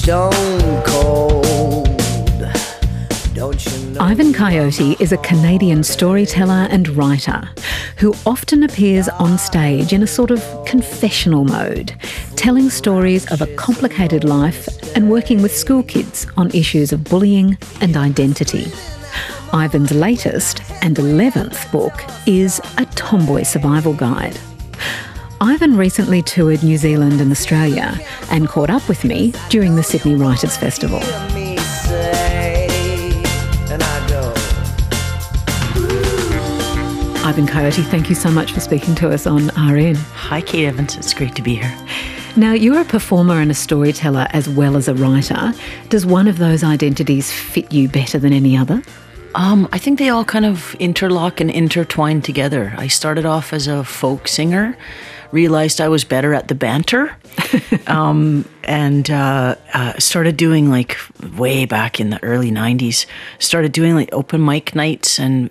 stone cold. Don't you know? Ivan Coyote is a Canadian storyteller and writer who often appears on stage in a sort of confessional mode, telling stories of a complicated life and working with school kids on issues of bullying and identity. Ivan's latest and 11th book is A Tomboy Survival Guide. Ivan recently toured New Zealand and Australia and caught up with me during the Sydney Writers' Festival. Hear me say, and I go, Ivan Coyote, thank you so much for speaking to us on RN. Hi, Kate Evans. It's great to be here. Now, you're a performer and a storyteller as well as a writer. Does one of those identities fit you better than any other? I think they all kind of interlock and intertwine together. I started off as a folk singer, realized I was better at the banter, and started doing, like, way back in the early 90s, started doing like open mic nights, and,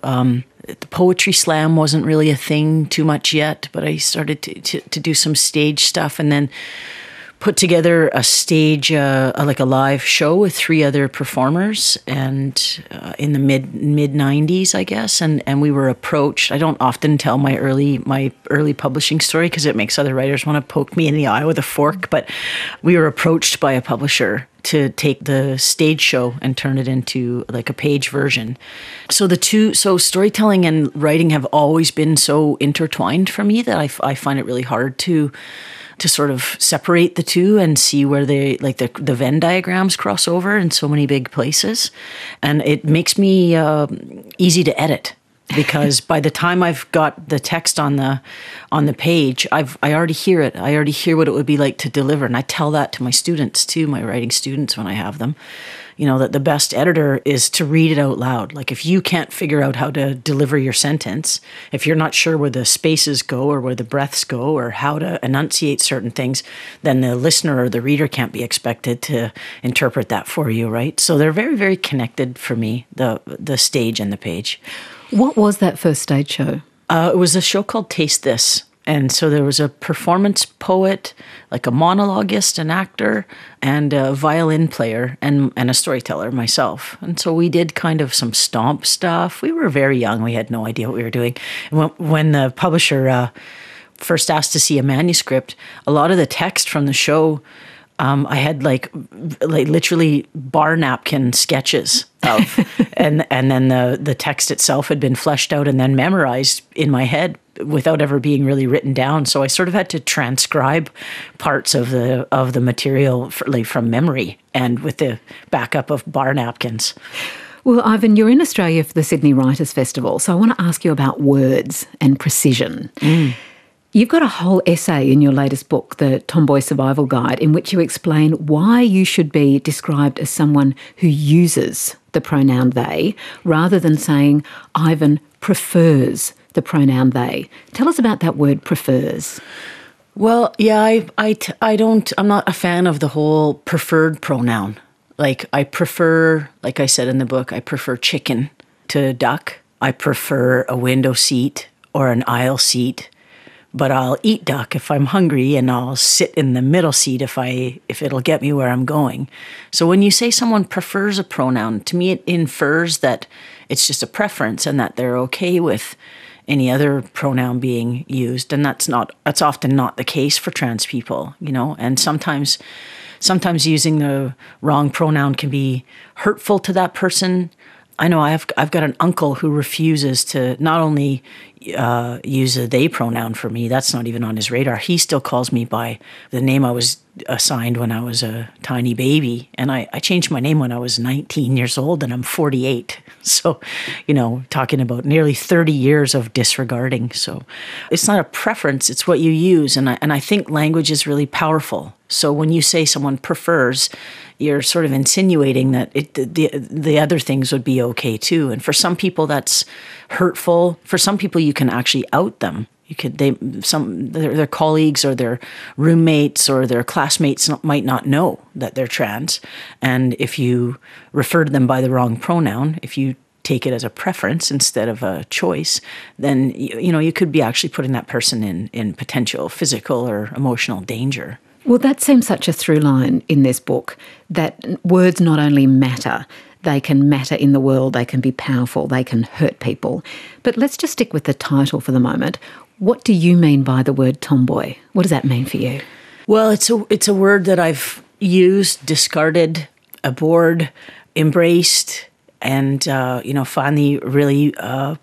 the poetry slam wasn't really a thing too much yet, but I started to do some stage stuff, and then put together a stage, like a live show with 3 other performers, and in the mid 90s, I guess. And we were approached. I don't often tell my early publishing story because it makes other writers want to poke me in the eye with a fork. But we were approached by a publisher to take the stage show and turn it into like a page version. So storytelling and writing have always been so intertwined for me that I find it really hard to sort of separate the two and see where they, like, the Venn diagrams cross over in so many big places. And it makes me easy to edit, because by the time I've got the text on the page, I already hear it. I already hear what it would be like to deliver. And I tell that to my students too, my writing students, when I have them. That the best editor is to read it out loud. Like, if you can't figure out how to deliver your sentence, if you're not sure where the spaces go or where the breaths go or how to enunciate certain things, then the listener or the reader can't be expected to interpret that for you, right? So they're very, very connected for me, the stage and the page. What was that first stage show? It was a show called Taste This. And so there was a performance poet, like a monologuist, an actor, and a violin player, and a storyteller, myself. And so we did kind of some stomp stuff. We were very young. We had no idea what we were doing. When the publisher first asked to see a manuscript, a lot of the text from the show, I had like literally bar napkin sketches of, and then the text itself had been fleshed out and then memorized in my head without ever being really written down. So I sort of had to transcribe parts of the material from memory and with the backup of bar napkins. Well, Ivan, you're in Australia for the Sydney Writers' Festival, so I want to ask you about words and precision. You've got a whole essay in your latest book, The Tomboy Survival Guide, in which you explain why you should be described as someone who uses the pronoun they, rather than saying Ivan prefers the pronoun they. Tell us about that word prefers. Well, yeah, I'm not a fan of the whole preferred pronoun. Like, I prefer, like I said in the book, I prefer chicken to duck. I prefer a window seat or an aisle seat. But I'll eat duck if I'm hungry, and I'll sit in the middle seat if it'll get me where I'm going. So when you say someone prefers a pronoun, to me it infers that it's just a preference and that they're okay with any other pronoun being used. And that's often not the case for trans people, and sometimes using the wrong pronoun can be hurtful to that person. I know I've got an uncle who refuses to not only use a they pronoun for me. That's not even on his radar. He still calls me by the name I was assigned when I was a tiny baby. And I changed my name when I was 19 years old, and I'm 48. So, talking about nearly 30 years of disregarding. So it's not a preference, it's what you use. And I think language is really powerful. So when you say someone prefers, you're sort of insinuating that the other things would be okay too. And for some people that's hurtful. For some people you can actually out them. Their colleagues or their roommates or their classmates might not know that they're trans. And if you refer to them by the wrong pronoun, if you take it as a preference instead of a choice, then you could be actually putting that person in potential physical or emotional danger. Well, that seems such a through line in this book, that words not only matter, they can matter in the world, they can be powerful, they can hurt people. But let's just stick with the title for the moment. What do you mean by the word tomboy? What does that mean for you? Well, it's a word that I've used, discarded, abhorred, embraced, and finally really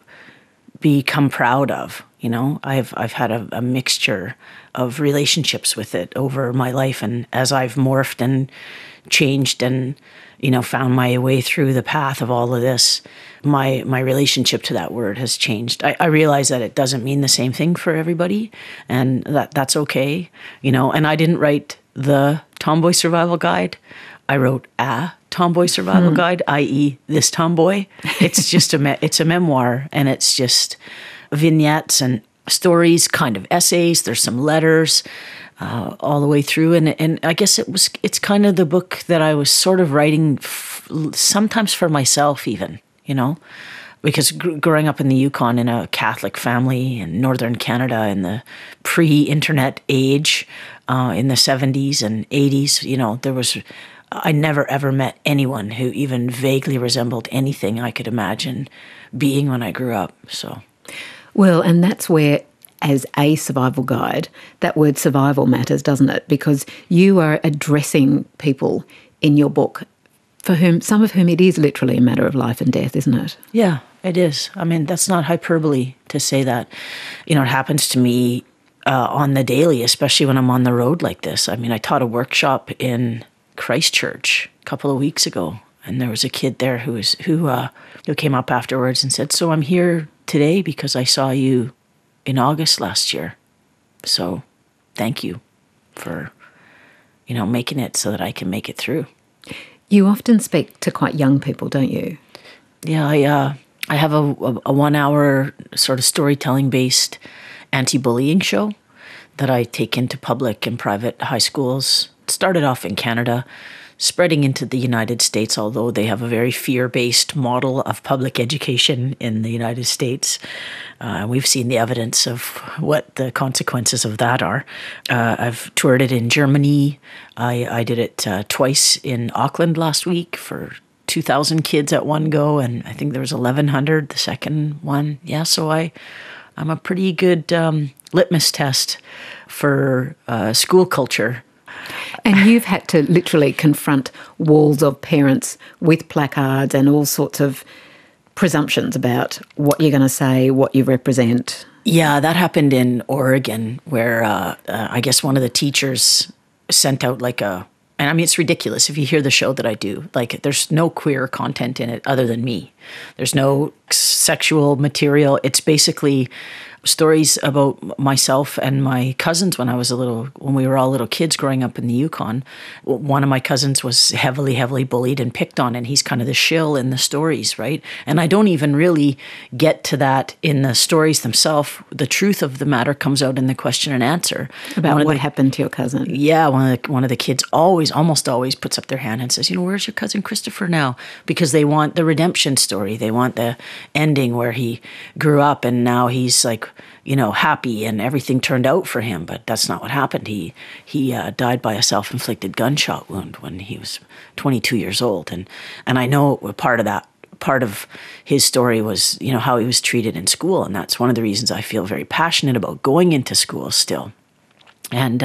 become proud of. I've had a mixture of relationships with it over my life, and as I've morphed and changed and found my way through the path of all of this, my relationship to that word has changed. I realize that it doesn't mean the same thing for everybody, and that's okay. And I didn't write the Tomboy Survival Guide. I wrote a Tomboy Survival Guide, i.e. this tomboy. It's just it's a memoir, and it's just vignettes and stories, kind of essays. There's some letters all the way through, and I guess it's kind of the book that I was sort of writing sometimes for myself, even because growing up in the Yukon in a Catholic family in northern Canada in the pre-internet age, in the 70s and 80s, I never ever met anyone who even vaguely resembled anything I could imagine being when I grew up. So. Well, and that's where, as a survival guide, that word survival matters, doesn't it? Because you are addressing people in your book for whom, some of whom it is literally a matter of life and death, isn't it? Yeah, it is. I mean, that's not hyperbole to say that. It happens to me on the daily, especially when I'm on the road like this. I mean, I taught a workshop in Christchurch a couple of weeks ago, and there was a kid there who came up afterwards and said, "So I'm here today because I saw you in August last year. So thank you for, making it so that I can make it through." You often speak to quite young people, don't you? Yeah, I have a 1 hour sort of storytelling based anti-bullying show that I take into public and private high schools. It started off in Canada, spreading into the United States, although they have a very fear-based model of public education in the United States. We've seen the evidence of what the consequences of that are. I've toured it in Germany. I did it twice in Auckland last week for 2,000 kids at one go, and I think there was 1,100 the second one. Yeah, so I'm a pretty good litmus test for school culture. And you've had to literally confront walls of parents with placards and all sorts of presumptions about what you're going to say, what you represent. Yeah, that happened in Oregon, where I guess one of the teachers sent out and I mean, it's ridiculous if you hear the show that I do. There's no queer content in it other than me. There's no sexual material. It's basically stories about myself and my cousins when we were all little kids growing up in the Yukon. One of my cousins was heavily, heavily bullied and picked on, and he's kind of the shill in the stories, right? And I don't even really get to that in the stories themselves. The truth of the matter comes out in the question and answer. About what happened to your cousin. Yeah, one of the kids almost always puts up their hand and says, where's your cousin Christopher now? Because they want the redemption story. They want the ending where he grew up and now he's happy and everything turned out for him. But that's not what happened. He died by a self-inflicted gunshot wound when he was 22 years old. And I know part of his story was, how he was treated in school. And that's one of the reasons I feel very passionate about going into school still. And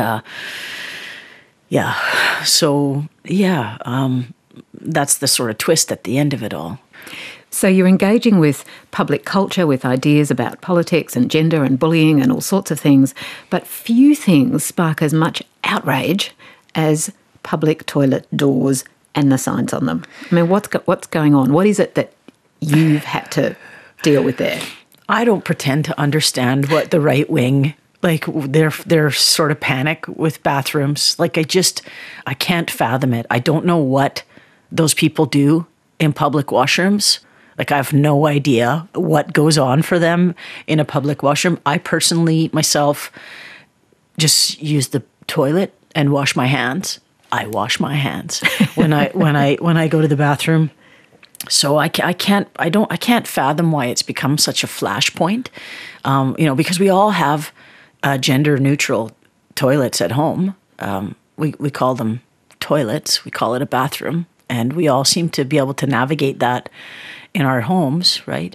that's the sort of twist at the end of it all. So you're engaging with public culture, with ideas about politics and gender and bullying and all sorts of things, but few things spark as much outrage as public toilet doors and the signs on them. I mean, what's going on? What is it that you've had to deal with there? I don't pretend to understand what the right wing, their sort of panic with bathrooms. I can't fathom it. I don't know what those people do in public washrooms. I have no idea what goes on for them in a public washroom. I personally, myself, just use the toilet and wash my hands. I wash my hands when I go to the bathroom. So I can't fathom why it's become such a flashpoint. Because we all have gender neutral toilets at home. we call them toilets. We call it a bathroom. And we all seem to be able to navigate that in our homes, right?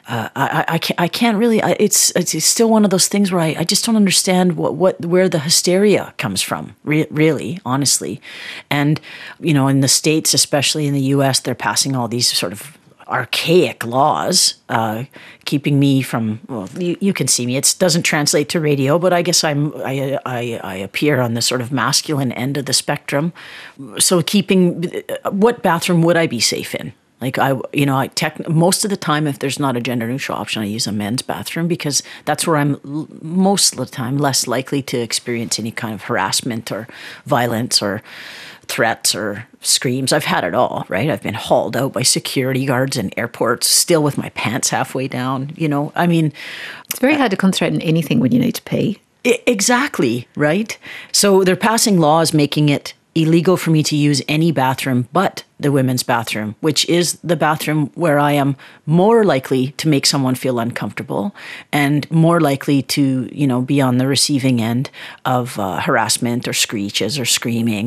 I can't really. It's still one of those things where I just don't understand where the hysteria comes from. Really, honestly, and in the States, especially in the U.S., they're passing all these sort of archaic laws, keeping me from. Well, you can see me. It doesn't translate to radio, but I guess I appear on the sort of masculine end of the spectrum. So what bathroom would I be safe in? Like most of the time, if there's not a gender neutral option, I use a men's bathroom because that's where I'm most of the time less likely to experience any kind of harassment or violence or threats or screams. I've had it all, right? I've been hauled out by security guards in airports, still with my pants halfway down. It's very hard to concentrate on anything when you need to pee. Exactly, right? So they're passing laws making it illegal for me to use any bathroom but the women's bathroom, which is the bathroom where I am more likely to make someone feel uncomfortable and more likely to, be on the receiving end of harassment or screeches or screaming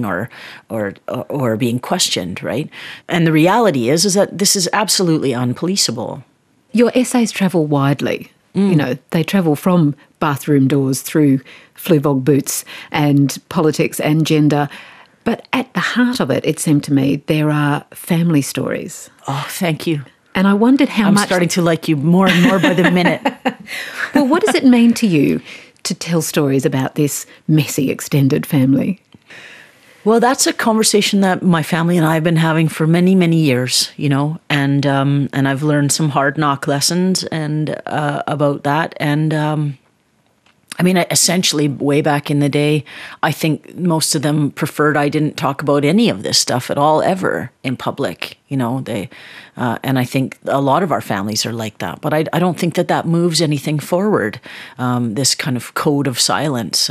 or being questioned, right? And the reality is that this is absolutely unpoliceable. Your essays travel widely. They travel from bathroom doors through Fluevog boots and politics and gender. But at the heart of it, it seemed to me, there are family stories. Oh, thank you. And I wondered how much... I'm starting to like you more and more by the minute. Well, what does it mean to you to tell stories about this messy extended family? Well, that's a conversation that my family and I have been having for many, many years, and I've learned some hard knock lessons about that. And essentially, way back in the day, I think most of them preferred I didn't talk about any of this stuff at all, ever in public. And I think a lot of our families are like that. But I don't think that moves anything forward. This kind of code of silence.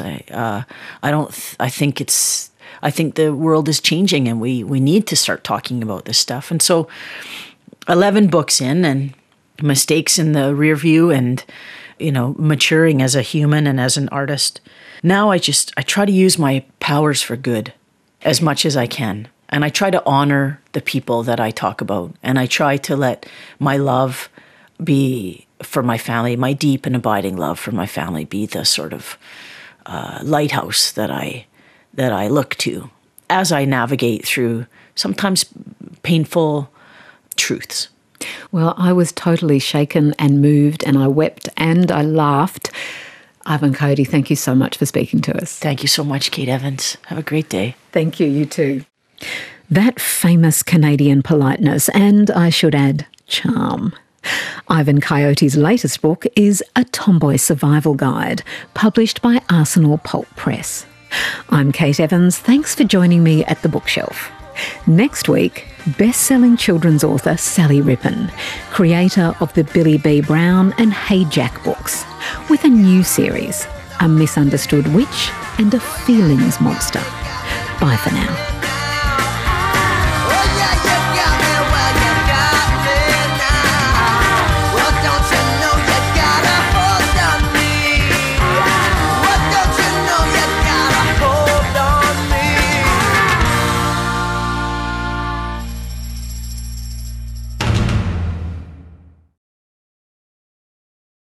I think the world is changing, and we need to start talking about this stuff. And so, 11 books in, and mistakes in the rear view, and maturing as a human and as an artist. Now I try to use my powers for good as much as I can. And I try to honor the people that I talk about. And I try to let my love be for my family, my deep and abiding love for my family, be the sort of lighthouse that I look to as I navigate through sometimes painful truths. Well, I was totally shaken and moved, and I wept and I laughed. Ivan Coyote, thank you so much for speaking to us. Thank you so much, Kate Evans. Have a great day. Thank you, you too. That famous Canadian politeness, and I should add, charm. Ivan Coyote's latest book is A Tomboy Survival Guide, published by Arsenal Pulp Press. I'm Kate Evans. Thanks for joining me at the bookshelf. Next week, best-selling children's author Sally Rippon, creator of the Billy B. Brown and Hey Jack books, with a new series, A Misunderstood Witch and a Feelings Monster. Bye for now.